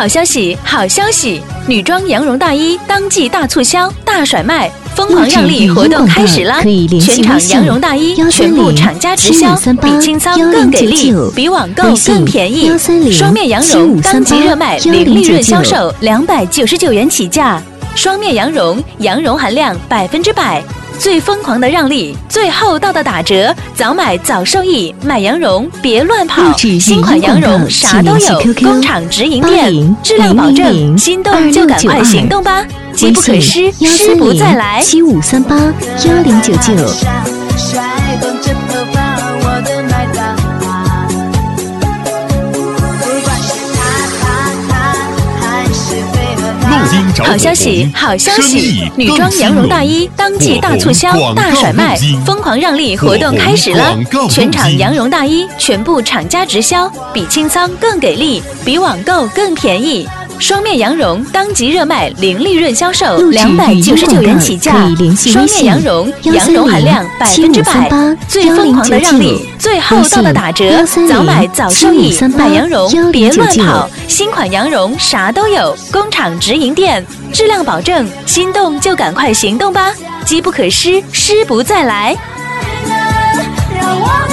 好消息，好消息！女装羊绒大衣当季大促销、大甩卖，疯狂让利活动开始啦！全场羊绒大衣全部厂家直销，比清仓更给力，比网购更便宜。双面羊绒当季热卖，零利润销售，299元起价。双面羊绒，羊绒含量100%。最疯狂的让利，最厚道的打折，早买早受益。买羊绒别乱跑，新款羊绒啥都有，工厂直营店，质量保证，心动就赶快行动吧！机不可失，失不再来。 75381099。 好消息，好消息！女装羊绒大衣当季大促销、大甩卖，疯狂让利活动开始了！全场羊绒大衣全部厂家直销，比清仓更给力，比网购更便宜。双面羊绒当即热卖，零利润销售，299元起价。双面羊绒，羊绒含量100%，最疯狂的让利，最厚道的打折，早买早受益。买羊绒别乱跑，新款羊绒啥都有，工厂直营店，质量保证，心动就赶快行动吧！机不可失，失不再来。让我